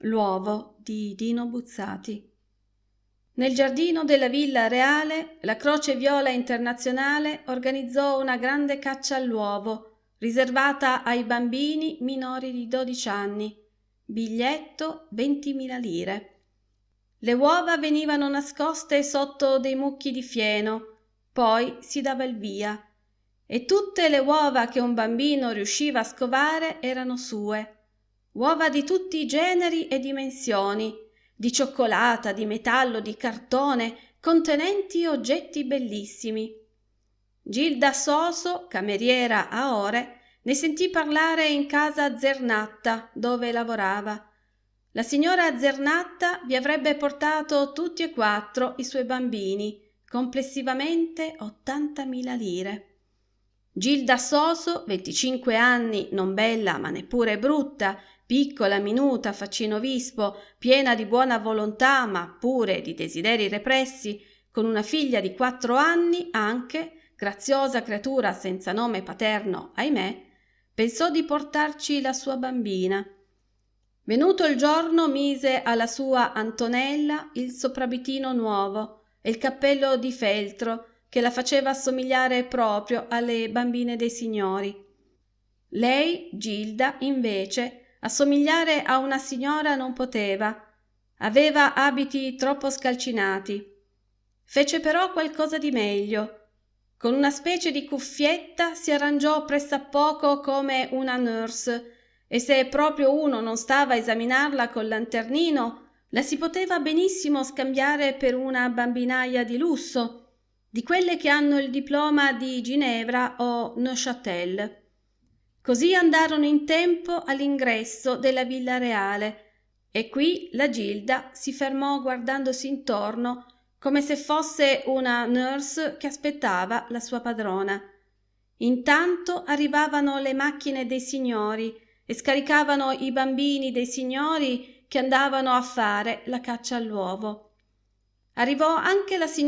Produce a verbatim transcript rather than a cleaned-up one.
L'uovo di Dino Buzzati. Nel giardino della Villa Reale, la Croce Viola Internazionale organizzò una grande caccia all'uovo, riservata ai bambini minori di dodici anni. Biglietto ventimila lire. Le uova venivano nascoste sotto dei mucchi di fieno, poi si dava il via, e tutte le uova che un bambino riusciva a scovare erano sue. Uova di tutti i generi e dimensioni, di cioccolata, di metallo, di cartone, contenenti oggetti bellissimi. Gilda Soso, cameriera a Ore, ne sentì parlare in casa Zernatta, dove lavorava. La signora Zernatta vi avrebbe portato tutti e quattro i suoi bambini, complessivamente ottantamila lire. Gilda Soso, venticinque anni, non bella ma neppure brutta, piccola, minuta, faccino vispo, piena di buona volontà ma pure di desideri repressi, con una figlia di quattro anni anche, graziosa creatura senza nome paterno, ahimè, pensò di portarci la sua bambina. Venuto il giorno mise alla sua Antonella il soprabitino nuovo e il cappello di feltro che la faceva assomigliare proprio alle bambine dei signori. Lei, Gilda, invece, assomigliare a una signora non poteva. Aveva abiti troppo scalcinati. Fece però qualcosa di meglio. Con una specie di cuffietta si arrangiò pressappoco come una nurse, e se proprio uno non stava a esaminarla col lanternino, la si poteva benissimo scambiare per una bambinaia di lusso, di quelle che hanno il diploma di Ginevra o Neuchâtel. Così andarono in tempo all'ingresso della Villa Reale, e qui la Gilda si fermò guardandosi intorno come se fosse una nurse che aspettava la sua padrona. Intanto arrivavano le macchine dei signori e scaricavano i bambini dei signori che andavano a fare la caccia all'uovo. Arrivò anche la signora